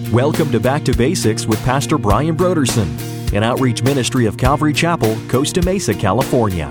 Welcome to Back to Basics with Pastor Brian Broderson, an outreach ministry of Calvary Chapel, Costa Mesa, California.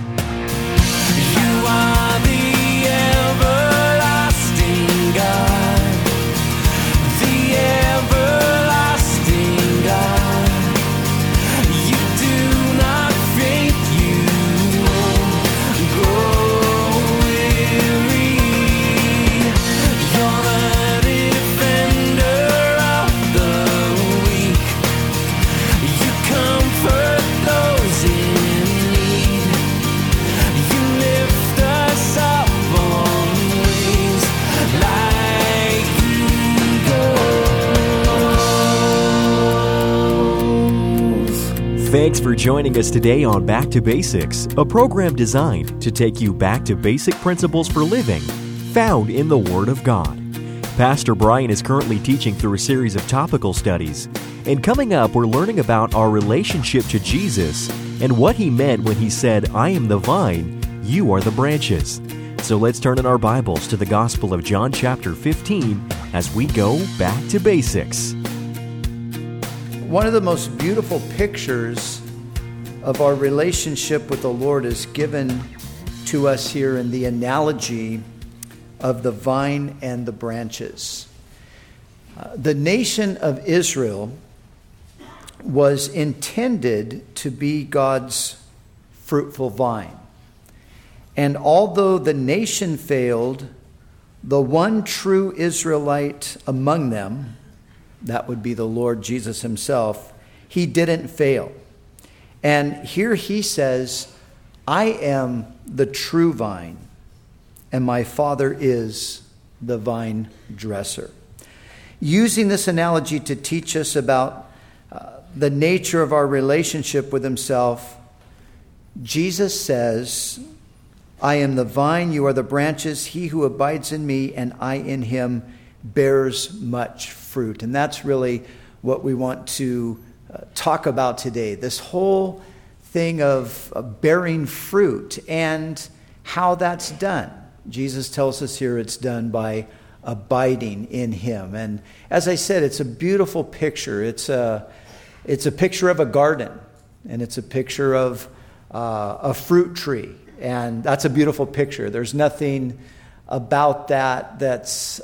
You are the everlasting God, the everlasting God. You do not faint, you won't grow weary. You're the defender of the weak. You comfort those in need. You lift us up on wings like eagles. Thanks for joining us today on Back to Basics, a program designed to take you back to basic principles for living found in the Word of God. Pastor Brian is currently teaching through a series of topical studies, and coming up, we're learning about our relationship to Jesus and what He meant when He said, "I am the vine, you are the branches." So let's turn in our Bibles to the Gospel of John chapter 15 as we go back to basics. One of the most beautiful pictures of our relationship with the Lord is given to us here in the analogy of the vine and the branches. The nation of Israel was intended to be God's fruitful vine. And although the nation failed, the one true Israelite among them, that would be the Lord Jesus Himself, He didn't fail. And here He says, "I am the true vine, and my Father is the vine dresser." Using this analogy to teach us about the nature of our relationship with Himself, Jesus says, "I am the vine, you are the branches. He who abides in me and I in him bears much fruit." And that's really what we want to talk about today. This whole thing of bearing fruit and how that's done. Jesus tells us here it's done by abiding in Him. And as I said, it's a beautiful picture. It's a picture of a garden, and it's a picture of a fruit tree. And that's a beautiful picture. There's nothing about that that's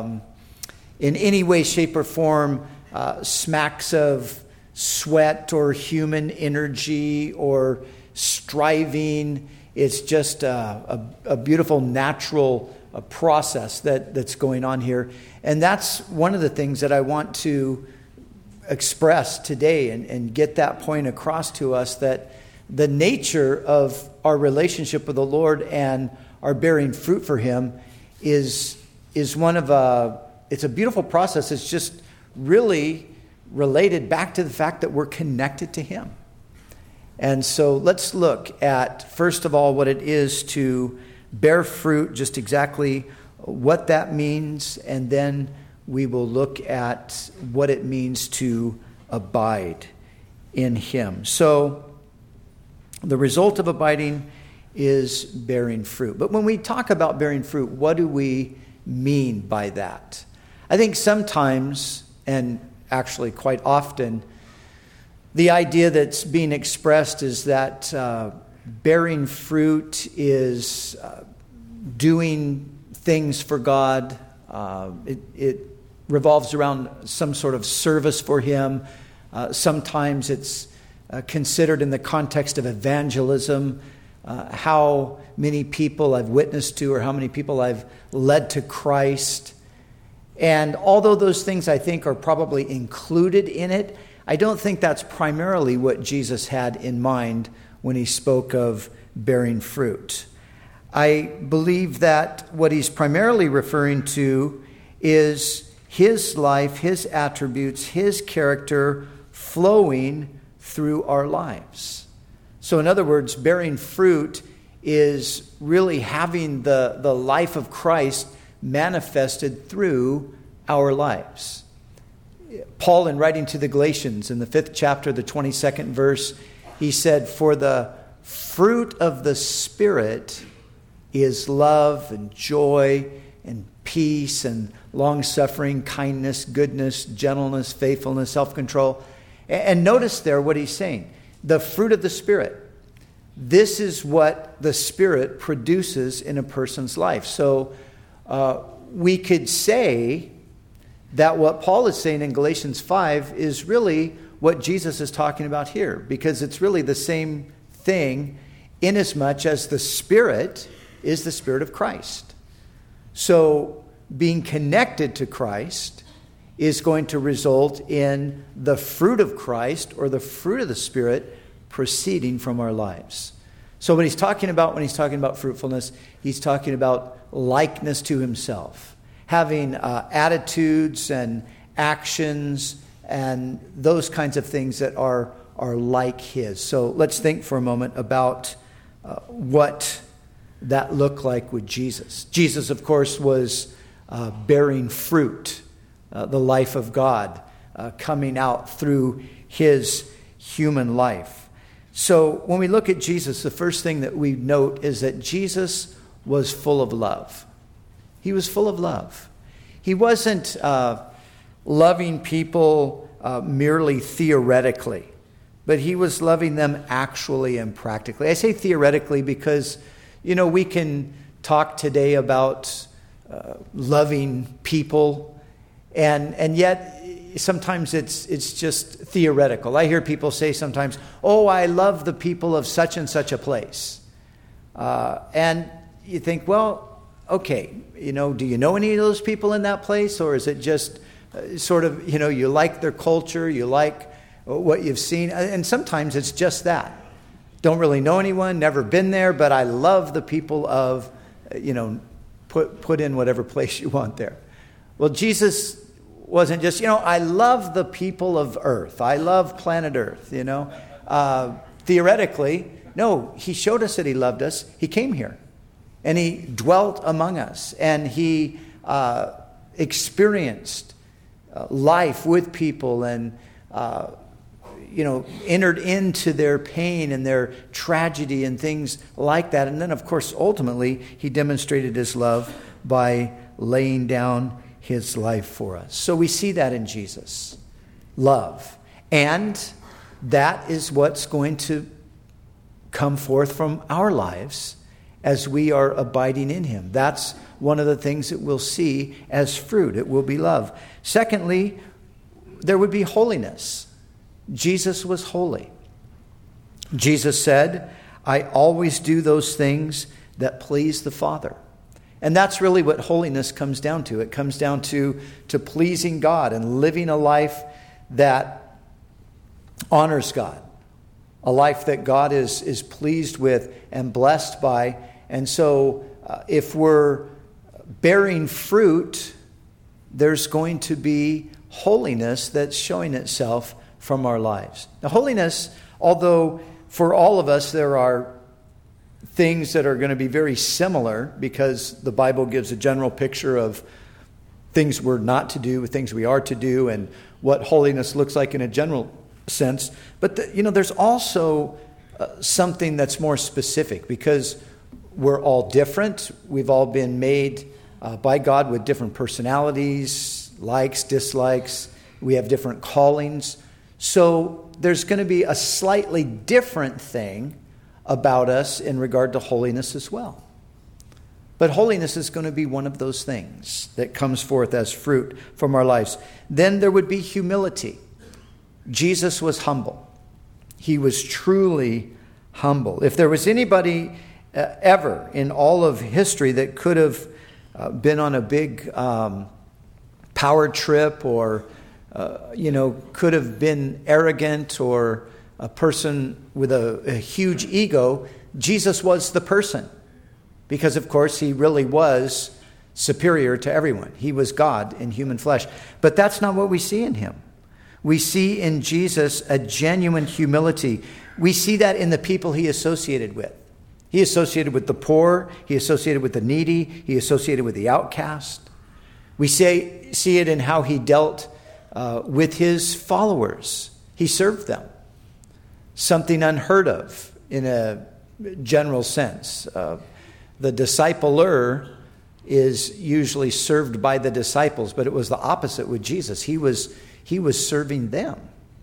in any way, shape, or form smacks of sweat or human energy or striving. It's just a beautiful natural process that's going on here. And that's one of the things that I want to express today and get that point across to us, that the nature of our relationship with the Lord and our bearing fruit for Him is one of it's a beautiful process. It's just really related back to the fact that we're connected to Him. And so let's look at, first of all, what it is to bear fruit, just exactly what that means, and then we will look at what it means to abide in Him. So the result of abiding is bearing fruit. But when we talk about bearing fruit, what do we mean by that? I think sometimes, and actually quite often, the idea that's being expressed is that bearing fruit is doing things for God. It revolves around some sort of service for Him. Sometimes it's considered in the context of evangelism, how many people I've witnessed to or how many people I've led to Christ. And although those things I think are probably included in it, I don't think that's primarily what Jesus had in mind when He spoke of bearing fruit. I believe that what He's primarily referring to is His life, His attributes, His character flowing through our lives. So in other words, bearing fruit is really having the life of Christ manifested through our lives. Paul, in writing to the Galatians in the 5th chapter, the 22nd verse, he said, "For the fruit of the Spirit is love and joy and peace and long-suffering, kindness, goodness, gentleness, faithfulness, self-control. And notice there what he's saying. The fruit of the Spirit. This is what the Spirit produces in a person's life. So we could say that what Paul is saying in Galatians 5 is really what Jesus is talking about here, because it's really the same thing inasmuch as the Spirit is the Spirit of Christ. So being connected to Christ is going to result in the fruit of Christ or the fruit of the Spirit proceeding from our lives. So when he's talking about fruitfulness, he's talking about likeness to himself, having attitudes and actions and those kinds of things that are like his. So let's think for a moment about what that looked like with Jesus. Jesus, of course, was bearing fruit, the life of God coming out through his human life. So when we look at Jesus, the first thing that we note is that Jesus was full of love. He was full of love. He wasn't loving people merely theoretically, but he was loving them actually and practically. I say theoretically because, we can talk today about loving people, and yet sometimes it's just theoretical. I hear people say sometimes, "Oh, I love the people of such and such a place," and you think, well, okay, do you know any of those people in that place, or is it just sort of, you like their culture, you like what you've seen, and sometimes it's just that. Don't really know anyone, never been there, but I love the people of, put in whatever place you want there. Well, Jesus wasn't just, I love the people of Earth. I love planet Earth, Theoretically, no, he showed us that he loved us. He came here, and he dwelt among us, and he experienced life with people and, entered into their pain and their tragedy and things like that. And then, of course, ultimately, he demonstrated his love by laying down his life for us. So we see that in Jesus. Love. And that is what's going to come forth from our lives as we are abiding in him. That's one of the things that we'll see as fruit. It will be love. Secondly, there would be holiness. Jesus was holy. Jesus said, "I always do those things that please the Father." And that's really what holiness comes down to. It comes down to pleasing God and living a life that honors God, a life that God is pleased with and blessed by. And so if we're bearing fruit, there's going to be holiness that's showing itself from our lives. Now, holiness, although for all of us there are things that are going to be very similar, because the Bible gives a general picture of things we're not to do, things we are to do, and what holiness looks like in a general sense. But there's also something that's more specific, because we're all different. We've all been made by God with different personalities, likes, dislikes. We have different callings. So there's going to be a slightly different thing about us in regard to holiness as well. But holiness is going to be one of those things that comes forth as fruit from our lives. Then there would be humility. Jesus was humble. He was truly humble. If there was anybody ever in all of history that could have been on a big power trip, or could have been arrogant, or a person with a huge ego, Jesus was the person. Because, of course, he really was superior to everyone. He was God in human flesh. But that's not what we see in him. We see in Jesus a genuine humility. We see that in the people he associated with. He associated with the poor. He associated with the needy. He associated with the outcast. We see it in how he dealt with his followers. He served them. Something unheard of in a general sense. The discipler is usually served by the disciples, but it was the opposite with Jesus. He was serving them.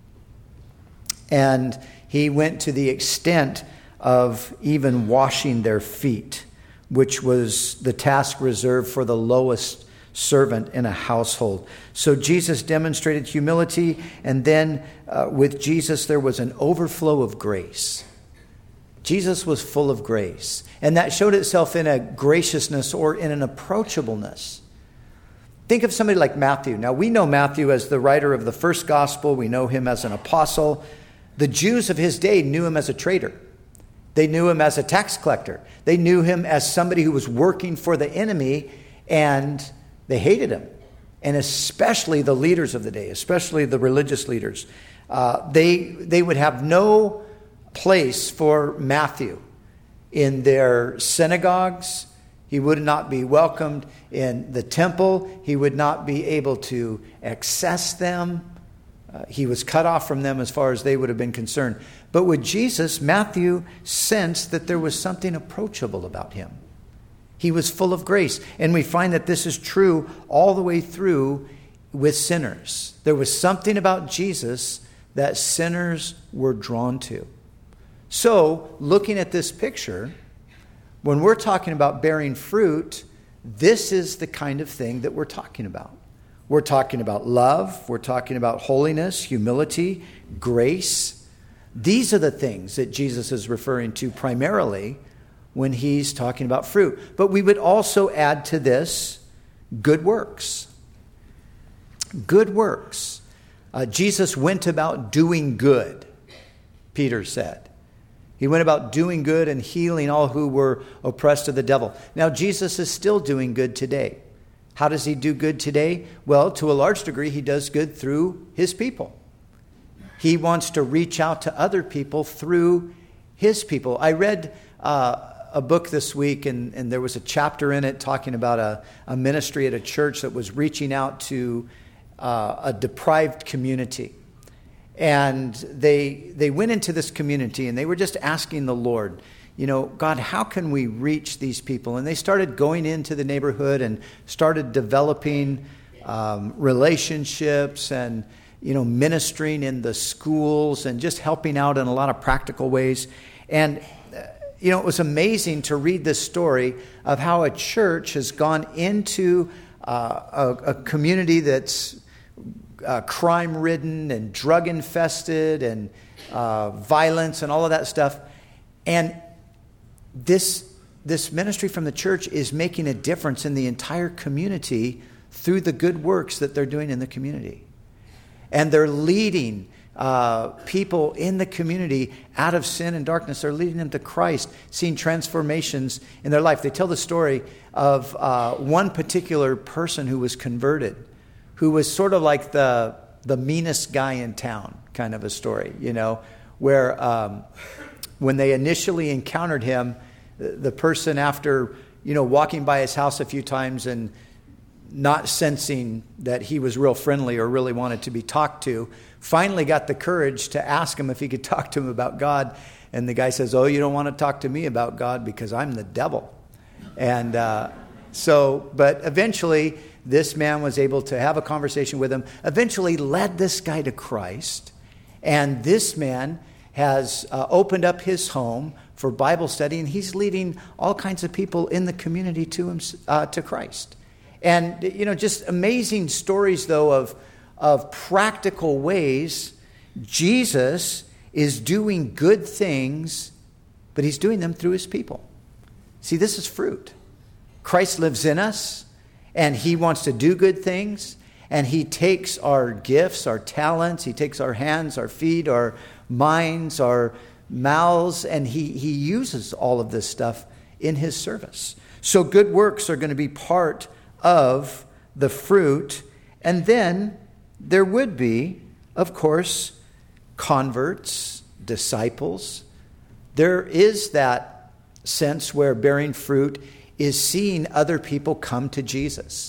And he went to the extent of even washing their feet, which was the task reserved for the lowest servant in a household. So Jesus demonstrated humility, and then with Jesus there was an overflow of grace. Jesus was full of grace, and that showed itself in a graciousness or in an approachableness. Think of somebody like Matthew. Now, we know Matthew as the writer of the first gospel. We know him as an apostle. The Jews of his day knew him as a traitor. They knew him as a tax collector. They knew him as somebody who was working for the enemy, and they hated him. And especially the leaders of the day, especially the religious leaders. They would have no place for Matthew in their synagogues. He would not be welcomed in the temple. He would not be able to access them. He was cut off from them as far as they would have been concerned. But with Jesus, Matthew sensed that there was something approachable about him. He was full of grace. And we find that this is true all the way through with sinners. There was something about Jesus that sinners were drawn to. So, looking at this picture, when we're talking about bearing fruit, this is the kind of thing that we're talking about. We're talking about love. We're talking about holiness, humility, grace. These are the things that Jesus is referring to primarily when he's talking about fruit. But we would also add to this good works. Good works. Jesus went about doing good, Peter said. He went about doing good and healing all who were oppressed of the devil. Now, Jesus is still doing good today. How does he do good today? Well, to a large degree, he does good through his people. He wants to reach out to other people through his people. I read a book this week, and there was a chapter in it talking about a ministry at a church that was reaching out to a deprived community. And they went into this community, and they were just asking the Lord, God, how can we reach these people? And they started going into the neighborhood and started developing relationships and, ministering in the schools and just helping out in a lot of practical ways. And, it was amazing to read this story of how a church has gone into a community that's crime-ridden and drug-infested and violence and all of that stuff. And this ministry from the church is making a difference in the entire community through the good works that they're doing in the community. And they're leading people in the community out of sin and darkness. They're leading them to Christ, seeing transformations in their life. They tell the story of one particular person who was converted, who was sort of like the meanest guy in town, kind of a story, where when they initially encountered him, the person, after, walking by his house a few times and not sensing that he was real friendly or really wanted to be talked to, finally got the courage to ask him if he could talk to him about God. And the guy says, "Oh, you don't want to talk to me about God because I'm the devil." And but eventually this man was able to have a conversation with him, eventually led this guy to Christ. And this man has opened up his home for Bible study, and he's leading all kinds of people in the community to Christ. And, just amazing stories, though, of practical ways Jesus is doing good things, but he's doing them through his people. See, this is fruit. Christ lives in us, and he wants to do good things, and he takes our gifts, our talents, he takes our hands, our feet, our minds, our mouths, and he uses all of this stuff in his service. So good works are going to be part of the fruit. And then there would be, of course, converts, disciples. There is that sense where bearing fruit is seeing other people come to Jesus.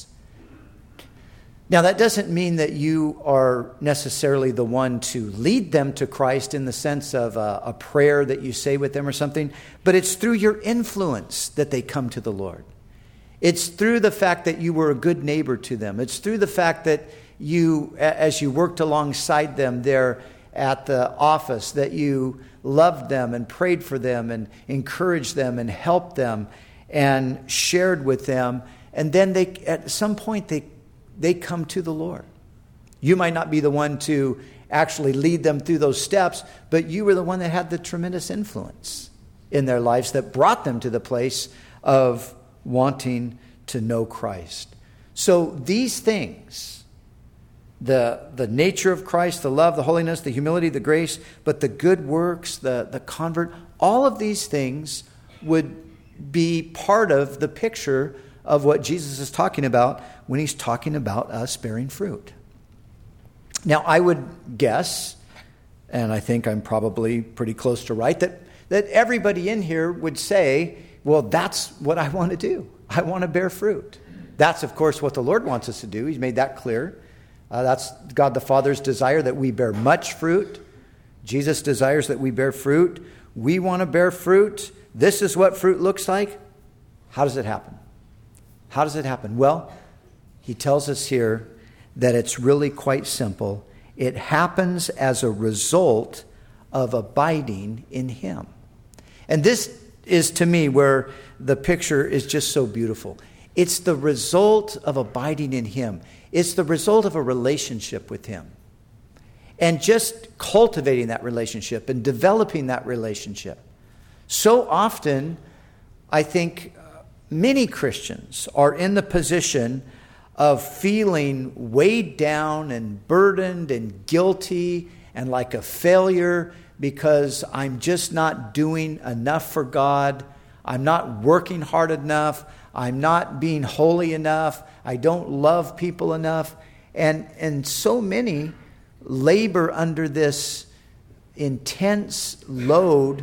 Now, that doesn't mean that you are necessarily the one to lead them to Christ in the sense of a prayer that you say with them or something, but it's through your influence that they come to the Lord. It's through the fact that you were a good neighbor to them. It's through the fact that you, as you worked alongside them there at the office, that you loved them and prayed for them and encouraged them and helped them and shared with them. And then at some point, they come to the Lord. You might not be the one to actually lead them through those steps, but you were the one that had the tremendous influence in their lives that brought them to the place of wanting to know Christ. So these things, the nature of Christ, the love, the holiness, the humility, the grace, but the good works, the convert, all of these things would be part of the picture of what Jesus is talking about when he's talking about us bearing fruit. Now, I would guess, and I think I'm probably pretty close to right, that everybody in here would say, well, that's what I want to do. I want to bear fruit. That's, of course, what the Lord wants us to do. He's made that clear. That's God the Father's desire, that we bear much fruit. Jesus desires that we bear fruit. We want to bear fruit. This is what fruit looks like. How does it happen? How does it happen? Well, he tells us here that it's really quite simple. It happens as a result of abiding in him. And this is, to me, where the picture is just so beautiful. It's the result of abiding in him. It's the result of a relationship with him. And just cultivating that relationship and developing that relationship. So often, I think many Christians are in the position of feeling weighed down and burdened and guilty and like a failure because I'm just not doing enough for God. I'm not working hard enough. I'm not being holy enough. I don't love people enough. And so many labor under this intense load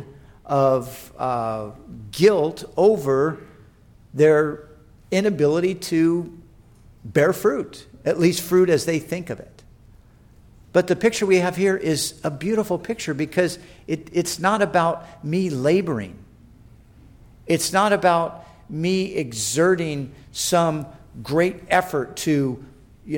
of guilt over their inability to bear fruit, at least fruit as they think of it. But the picture we have here is a beautiful picture because it's not about me laboring. It's not about me exerting some great effort to,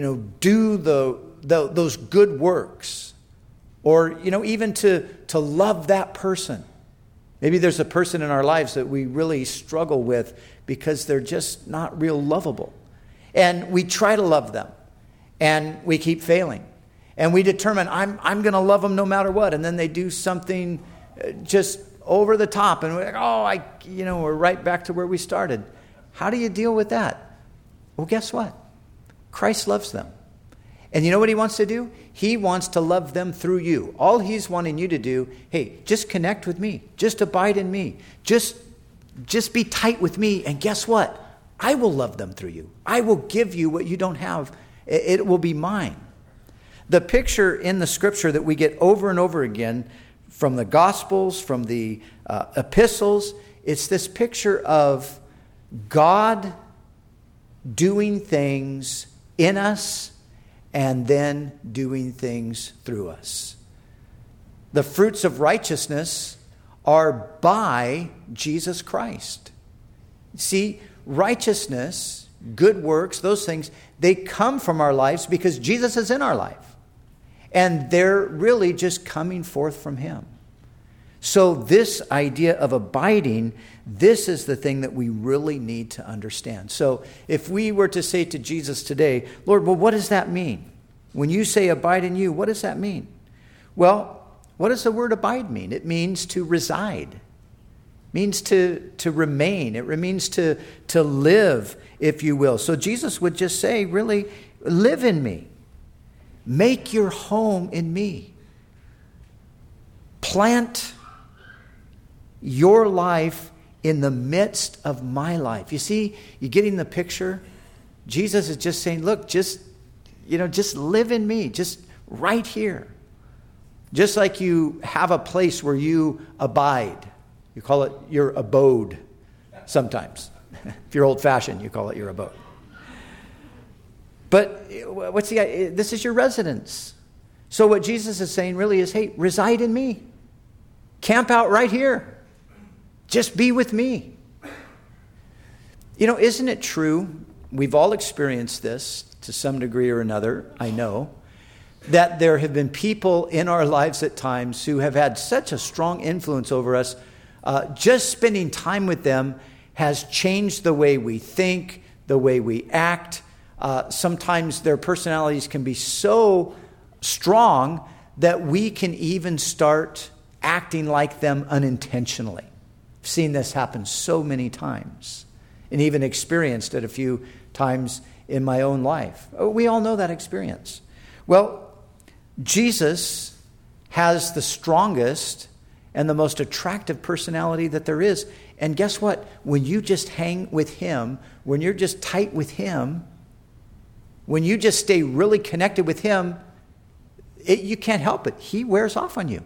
do those good works, or even to love that person. Maybe there's a person in our lives that we really struggle with because they're just not real lovable. And we try to love them, and we keep failing. And we determine, I'm going to love them no matter what. And then they do something just over the top, and we're like, we're right back to where we started. How do you deal with that? Well, guess what? Christ loves them. And you know what he wants to do? He wants to love them through you. All he's wanting you to do, hey, just connect with me. Just abide in me. Just be tight with me. And guess what? I will love them through you. I will give you what you don't have. It will be mine. The picture in the scripture that we get over and over again from the Gospels, from the epistles, it's this picture of God doing things in us and then doing things through us. The fruits of righteousness are by Jesus Christ. See, righteousness, good works, those things, they come from our lives because Jesus is in our life. And they're really just coming forth from him. So this idea of abiding, this is the thing that we really need to understand. So if we were to say to Jesus today, Lord, well, what does that mean? When you say abide in you, what does that mean? Well, what does the word abide mean? It means to reside. It means to remain. It means to live, if you will. So Jesus would just say, really, live in me. Make your home in me. Plant your life in the midst of my life. You see, you getting the picture? Jesus is just saying, look, just live in me, just right here. Just like you have a place where you abide. You call it your abode sometimes. If you're old-fashioned, you call it your abode. But what's the idea? This is your residence. So what Jesus is saying really is, hey, reside in me. Camp out right here. Just be with me. Isn't it true? We've all experienced this to some degree or another, I know, that there have been people in our lives at times who have had such a strong influence over us. Just spending time with them has changed the way we think, the way we act. Sometimes their personalities can be so strong that we can even start acting like them unintentionally. I've seen this happen so many times and even experienced it a few times in my own life. We all know that experience. Well, Jesus has the strongest and the most attractive personality that there is. And guess what? When you just hang with him, when you're just tight with him, when you just stay really connected with him, you can't help it. He wears off on you.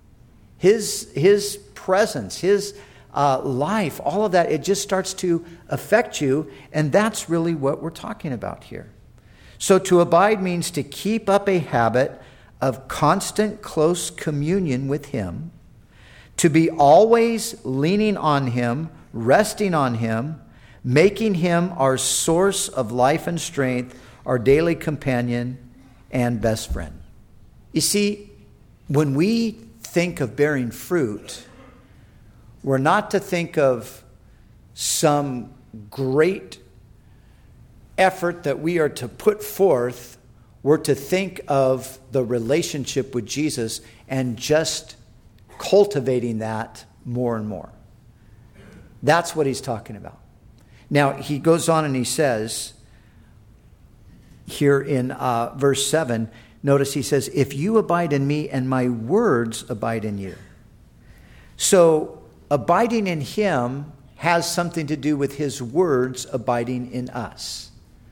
His presence, his life, all of that, it just starts to affect you. And that's really what we're talking about here. So to abide means to keep up a habit of constant close communion with him, to be always leaning on him, resting on him, making him our source of life and strength, our daily companion and best friend. You see, when we think of bearing fruit, we're not to think of some great effort that we are to put forth. We're to think of the relationship with Jesus and just cultivating that more and more. That's what he's talking about. Now, he goes on and he says, here in verse 7, notice he says, if you abide in me and my words abide in you. So abiding in him has something to do with his words abiding in us.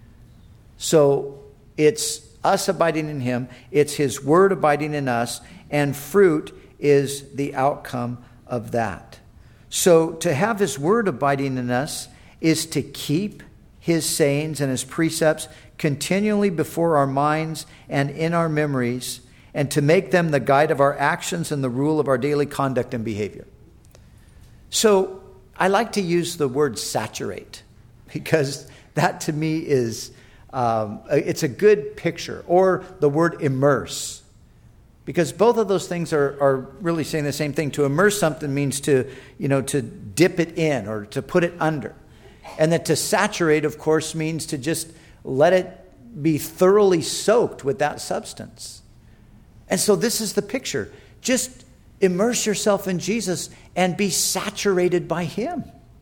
So it's us abiding in him, it's his word abiding in us, and fruit is the outcome of that. So to have his word abiding in us is to keep his sayings and his precepts continually before our minds and in our memories, and to make them the guide of our actions and the rule of our daily conduct and behavior. So I like to use the word saturate, because that to me is, it's a good picture, or the word immerse. Because both of those things are really saying the same thing. To immerse something means to dip it in or to put it under. And that to saturate, of course, means to just let it be thoroughly soaked with that substance. And so this is the picture. Just immerse yourself in Jesus and be saturated by him.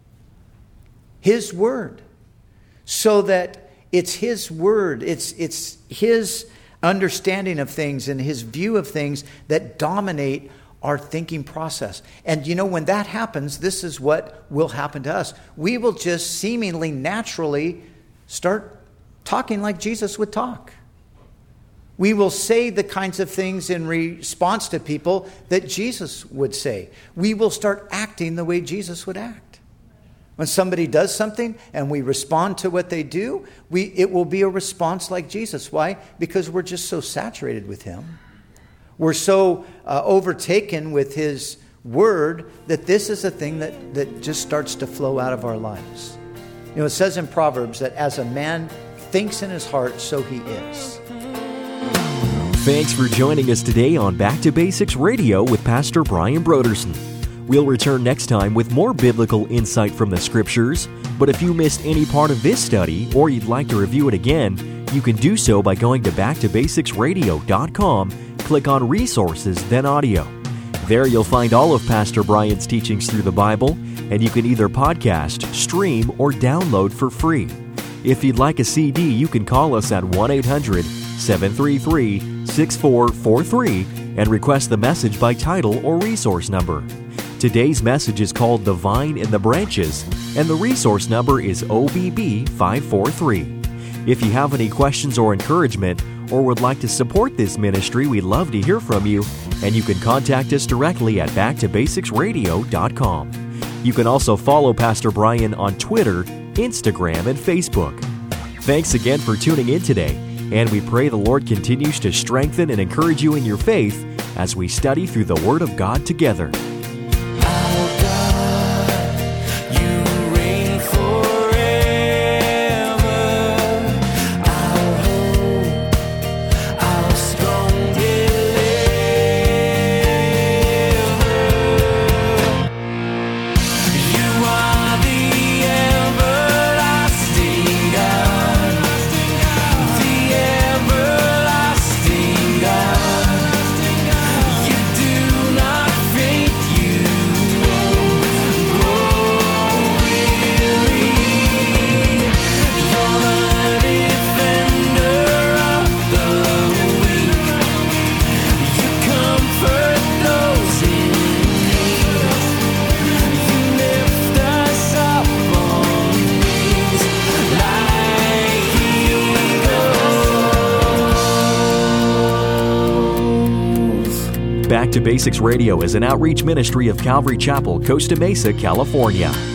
His word. So that it's his word, it's his understanding of things and his view of things that dominate our thinking process. And when that happens, this is what will happen to us. We will just seemingly naturally start talking like Jesus would talk. We will say the kinds of things in response to people that Jesus would say. We will start acting the way Jesus would act. When somebody does something and we respond to what they do, it will be a response like Jesus. Why? Because we're just so saturated with him. We're so overtaken with his word that this is a thing that just starts to flow out of our lives. It says in Proverbs that as a man thinks in his heart, so he is. Thanks for joining us today on Back to Basics Radio with Pastor Brian Brodersen. We'll return next time with more biblical insight from the Scriptures. But if you missed any part of this study or you'd like to review it again, you can do so by going to backtobasicsradio.com, click on Resources, then Audio. There you'll find all of Pastor Brian's teachings through the Bible, and you can either podcast, stream, or download for free. If you'd like a CD, you can call us at 1-800-733-6443 and request the message by title or resource number. Today's message is called The Vine and the Branches, and the resource number is OBB 543. If you have any questions or encouragement, or would like to support this ministry, we'd love to hear from you, and you can contact us directly at backtobasicsradio.com. You can also follow Pastor Brian on Twitter, Instagram, and Facebook. Thanks again for tuning in today, and we pray the Lord continues to strengthen and encourage you in your faith as we study through the Word of God together. Our God, you reign forever. Back to Basics Radio is an outreach ministry of Calvary Chapel, Costa Mesa, California.